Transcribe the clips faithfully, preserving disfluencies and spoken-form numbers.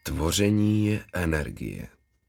Tvoření je energie.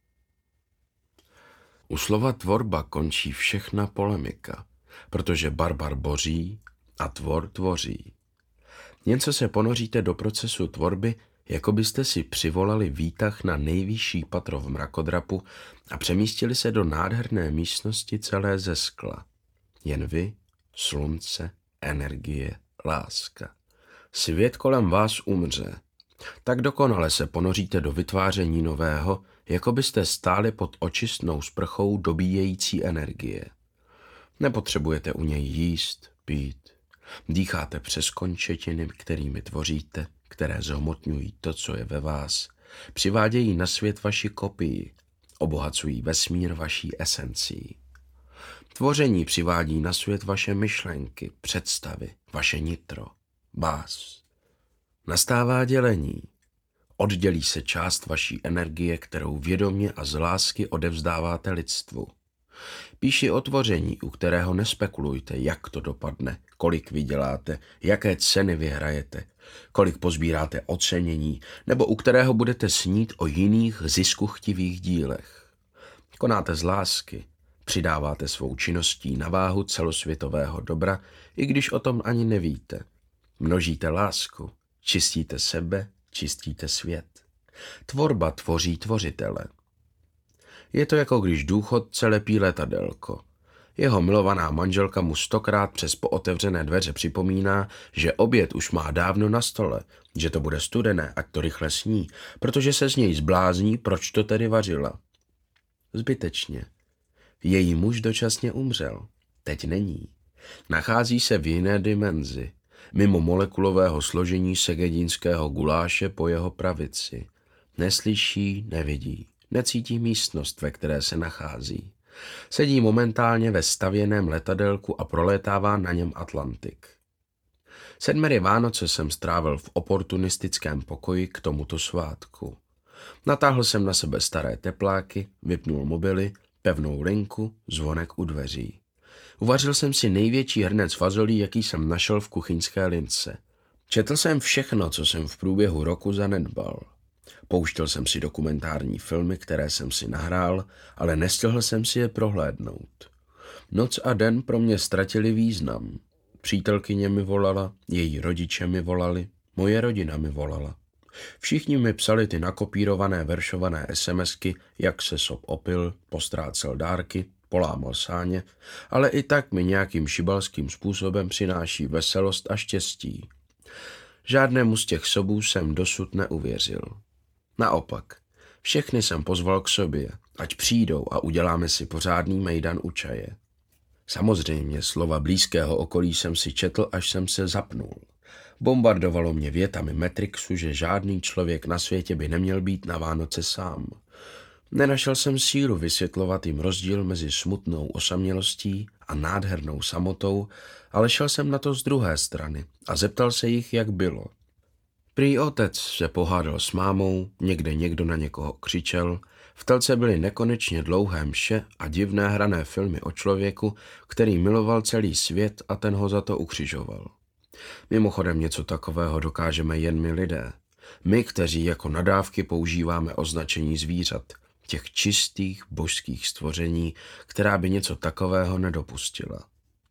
U slova tvorba končí všechna polemika, protože barbar boří a tvor tvoří. Jen co se ponoříte do procesu tvorby, jako byste si přivolali výtah na nejvyšší patro v mrakodrapu a přemístili se do nádherné místnosti celé ze skla. Jen vy, slunce, energie, láska. Svět kolem vás umře. Tak dokonale se ponoříte do vytváření nového, jako byste stáli pod očistnou sprchou dobíjející energie. Nepotřebujete u něj jíst, pít. Dýcháte přes končetiny, kterými tvoříte, které zhmotňují to, co je ve vás. Přivádějí na svět vaši kopii, obohacují vesmír vaší esencí. Tvoření přivádí na svět vaše myšlenky, představy, vaše nitro, vás. Nastává dělení. Oddělí se část vaší energie, kterou vědomě a z lásky odevzdáváte lidstvu. Píši o tvoření, u kterého nespekulujte, jak to dopadne, kolik vyděláte, jaké ceny vyhrajete, kolik pozbíráte ocenění, nebo u kterého budete snít o jiných ziskuchtivých dílech. Konáte z lásky, přidáváte svou činností na váhu celosvětového dobra, i když o tom ani nevíte. Množíte lásku, čistíte sebe, čistíte svět. Tvorba tvoří tvořitele. Je to jako když důchodce lepí letadélko. Jeho milovaná manželka mu stokrát přes pootevřené dveře připomíná, že oběd už má dávno na stole, že to bude studené, ať to rychle sní, protože se z něj zblázní, proč to tedy vařila. Zbytečně. Její muž dočasně umřel. Teď není. Nachází se v jiné dimenzi, mimo molekulového složení segedínského guláše po jeho pravici. Neslyší, nevidí. Necítí místnost, ve které se nachází. Sedí momentálně ve stavěném letadélku a prolétává na něm Atlantik. Sedmery Vánoce jsem strávil v oportunistickém pokoji k tomuto svátku. Natáhl jsem na sebe staré tepláky, vypnul mobily, pevnou linku, zvonek u dveří. Uvařil jsem si největší hrnec fazolí, jaký jsem našel v kuchyňské lince. Četl jsem všechno, co jsem v průběhu roku zanedbal. Pouštěl jsem si dokumentární filmy, které jsem si nahrál, ale nestihl jsem si je prohlédnout. Noc a den pro mě ztratili význam. Přítelkyně mi volala, její rodiče mi volali, moje rodina mi volala. Všichni mi psali ty nakopírované veršované SMSky, jak se sob opil, postrácel dárky, polámal sáně, ale i tak mi nějakým šibalským způsobem přináší veselost a štěstí. Žádnému z těch sobů jsem dosud neuvěřil. Naopak, všechny jsem pozval k sobě, ať přijdou a uděláme si pořádný mejdan u čaje. Samozřejmě slova blízkého okolí jsem si četl, až jsem se zapnul. Bombardovalo mě větami Matrixu, že žádný člověk na světě by neměl být na Vánoce sám. Nenašel jsem sílu vysvětlovat jim rozdíl mezi smutnou osamělostí a nádhernou samotou, ale šel jsem na to z druhé strany a zeptal se jich, jak bylo. Prý otec se pohádal s mámou, někde někdo na někoho křičel, v telce byly nekonečně dlouhé mše a divné hrané filmy o člověku, který miloval celý svět a ten ho za to ukřižoval. Mimochodem něco takového dokážeme jen my lidé. My, kteří jako nadávky používáme označení zvířat, těch čistých božských stvoření, která by něco takového nedopustila.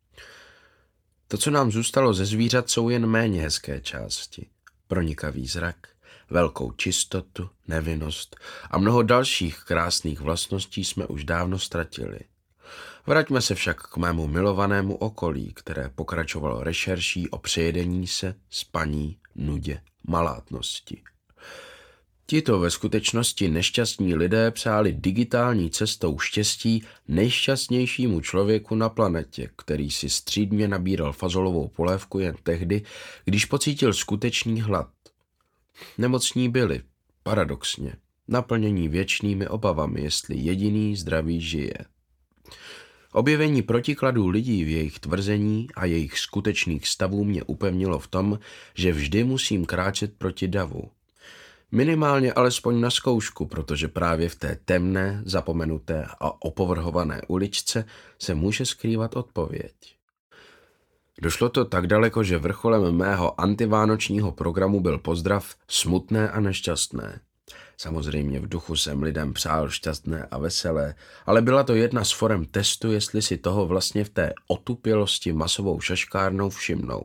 To, co nám zůstalo ze zvířat, jsou jen méně hezké části. Pronikavý zrak, velkou čistotu, nevinnost a mnoho dalších krásných vlastností jsme už dávno ztratili. Vraťme se však k mému milovanému okolí, které pokračovalo rešerší o přejedení se, spaní, nudě, malátnosti. Tito ve skutečnosti nešťastní lidé přáli digitální cestou štěstí nejšťastnějšímu člověku na planetě, který si střídmě nabíral fazolovou polévku jen tehdy, když pocítil skutečný hlad. Nemocní byli, paradoxně, naplnění věčnými obavami, jestli jediný zdravý žije. Objevení protikladů lidí v jejich tvrzení a jejich skutečných stavů mě upevnilo v tom, že vždy musím kráčet proti davu. Minimálně alespoň na zkoušku, protože právě v té temné, zapomenuté a opovrhované uličce se může skrývat odpověď. Došlo to tak daleko, že vrcholem mého antivánočního programu byl pozdrav smutné a nešťastné. Samozřejmě v duchu jsem lidem přál šťastné a veselé, ale byla to jedna z forem testu, jestli si toho vlastně v té otupělosti masovou šaškárnou všimnou.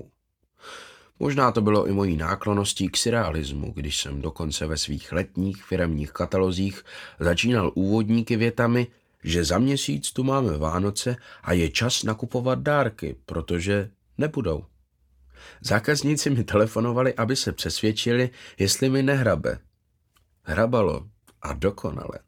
Možná to bylo i mojí náklonností k surrealismu, když jsem dokonce ve svých letních firemních katalozích začínal úvodníky větami, že za měsíc tu máme Vánoce a je čas nakupovat dárky, protože nebudou. Zákazníci mi telefonovali, aby se přesvědčili, jestli mi nehrabe. Hrabalo a dokonale.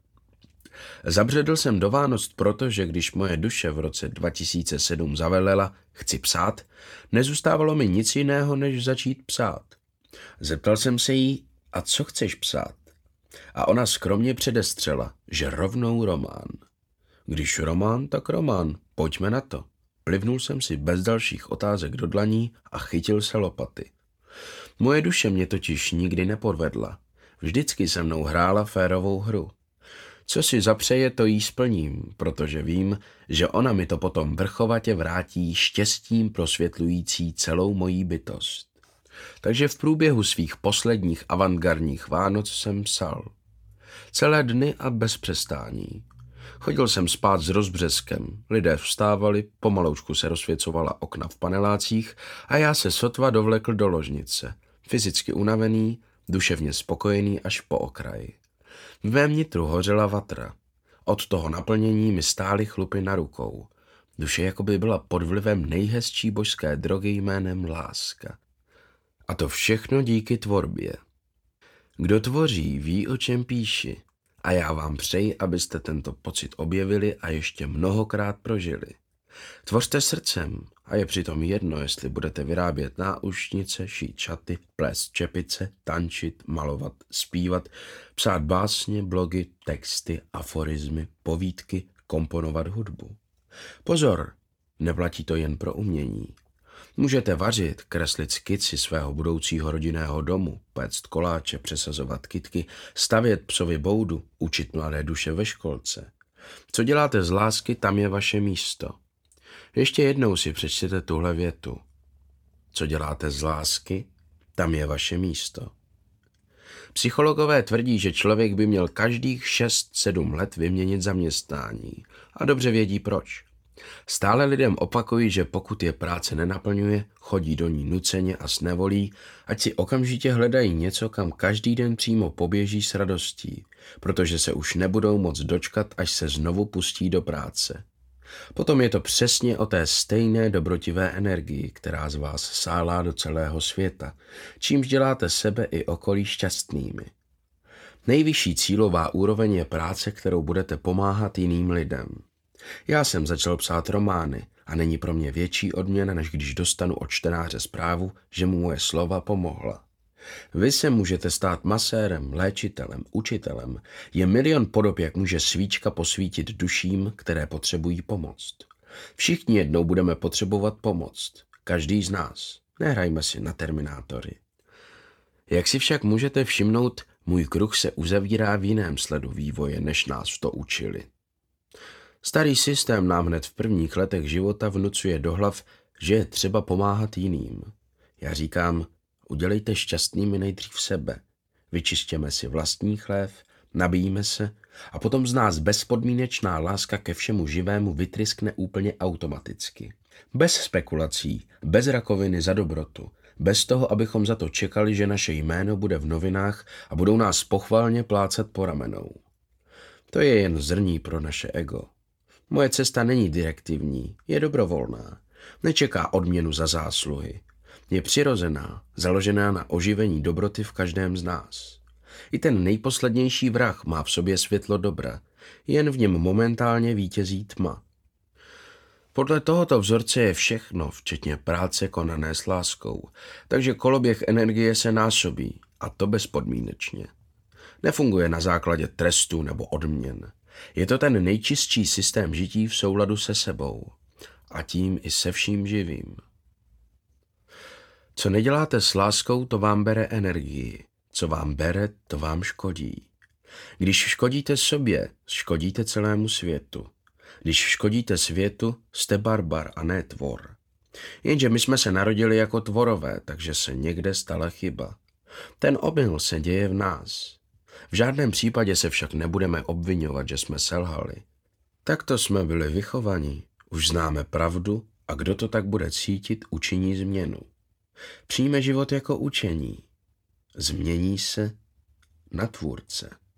Zabředl jsem do Vánoc, protože když moje duše v roce dva tisíce sedm zavelela, chci psát, nezůstávalo mi nic jiného, než začít psát. Zeptal jsem se jí, a co chceš psát? A ona skromně předestřela, že rovnou román. Když román, tak román, pojďme na to. Plivnul jsem si bez dalších otázek do dlaní a chytil se lopaty. Moje duše mě totiž nikdy nepodvedla. Vždycky se mnou hrála férovou hru. Co si zapřeje, to jí splním, protože vím, že ona mi to potom vrchovatě vrátí štěstím prosvětlující celou mojí bytost. Takže v průběhu svých posledních avantgardních Vánoc jsem psal. Celé dny a bez přestání. Chodil jsem spát s rozbřeskem, lidé vstávali, pomaloučku se rozsvěcovala okna v panelácích a já se sotva dovlekl do ložnice, fyzicky unavený, duševně spokojený až po okraji. V mém nitru hořela vatra. Od toho naplnění mi stály chlupy na rukou. Duše jakoby byla pod vlivem nejhezčí božské drogy jménem láska. A to všechno díky tvorbě. Kdo tvoří, ví, o čem píši. A já vám přeji, abyste tento pocit objevili a ještě mnohokrát prožili. Tvořte srdcem a je přitom jedno, jestli budete vyrábět náušnice, šít šaty, plést čepice, tančit, malovat, zpívat, psát básně, blogy, texty, aforizmy, povídky, komponovat hudbu. Pozor, neplatí to jen pro umění. Můžete vařit, kreslit skici svého budoucího rodinného domu, péct koláče, přesazovat kytky, stavět psovi boudu, učit mladé duše ve školce. Co děláte z lásky, tam je vaše místo. Ještě jednou si přečtěte tuhle větu. Co děláte z lásky, tam je vaše místo. Psychologové tvrdí, že člověk by měl každých šest sedm let vyměnit zaměstnání. A dobře vědí proč. Stále lidem opakují, že pokud je práce nenaplňuje, chodí do ní nuceně a s nevolí, ať si okamžitě hledají něco, kam každý den přímo poběží s radostí, protože se už nebudou moc dočkat, až se znovu pustí do práce. Potom je to přesně o té stejné dobrotivé energii, která z vás sálá do celého světa, čímž děláte sebe i okolí šťastnými. Nejvyšší cílová úroveň je práce, kterou budete pomáhat jiným lidem. Já jsem začal psát romány a není pro mě větší odměna, než když dostanu od čtenáře zprávu, že mu moje slova pomohla. Vy se můžete stát masérem, léčitelem, učitelem. Je milion podob, jak může svíčka posvítit duším, které potřebují pomoc. Všichni jednou budeme potřebovat pomoc. Každý z nás. Nehrajme si na terminátory. Jak si však můžete všimnout, můj kruh se uzavírá v jiném sledu vývoje, než nás to učili. Starý systém nám hned v prvních letech života vnucuje do hlav, že je třeba pomáhat jiným. Já říkám, udělejte šťastnými nejdřív sebe. Vyčištěme si vlastní chlév, nabíjíme se a potom z nás bezpodmínečná láska ke všemu živému vytryskne úplně automaticky. Bez spekulací, bez rakoviny za dobrotu, bez toho, abychom za to čekali, že naše jméno bude v novinách a budou nás pochvalně plácat po ramenou. To je jen zrní pro naše ego. Moje cesta není direktivní, je dobrovolná. Nečeká odměnu za zásluhy. Je přirozená, založená na oživení dobroty v každém z nás. I ten nejposlednější vrah má v sobě světlo dobra, jen v něm momentálně vítězí tma. Podle tohoto vzorce je všechno, včetně práce konané s láskou, takže koloběh energie se násobí, a to bezpodmínečně. Nefunguje na základě trestu nebo odměn. Je to ten nejčistší systém žití v souladu se sebou a tím i se vším živým. Co neděláte s láskou, to vám bere energii. Co vám bere, to vám škodí. Když škodíte sobě, škodíte celému světu. Když škodíte světu, jste barbar a ne tvor. Jenže my jsme se narodili jako tvorové, takže se někde stala chyba. Ten omyl se děje v nás. V žádném případě se však nebudeme obvinovat, že jsme selhali. Takto jsme byli vychovaní, už známe pravdu a kdo to tak bude cítit, učiní změnu. Přijme život jako učení. Změní se na tvůrce.